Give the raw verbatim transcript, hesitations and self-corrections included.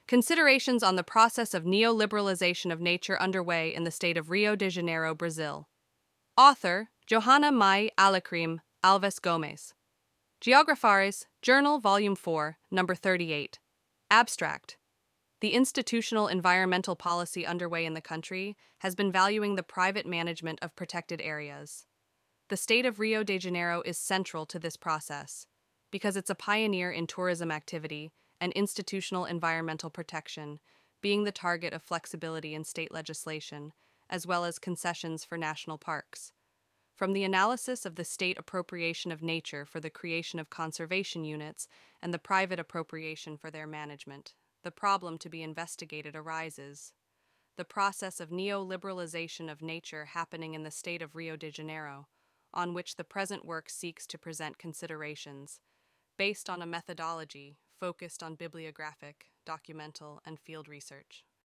Considerations on the process of neoliberalization of nature underway in the state of Rio de Janeiro, Brazil. Author, Johanna Mai Alecrim Alves Gomes. Geographares, Journal, Volume four, Number thirty-eight. Abstract. The institutional environmental policy underway in the country has been valuing the private management of protected areas. The state of Rio de Janeiro is central to this process because it's a pioneer in tourism activity and institutional environmental protection, being the target of flexibility in state legislation, as well as concessions for national parks. From the analysis of the state appropriation of nature for the creation of conservation units and the private appropriation for their management, the problem to be investigated arises. The process of neoliberalization of nature happening in the state of Rio de Janeiro, on which the present work seeks to present considerations, based on a methodology focused on bibliographic, documental, and field research.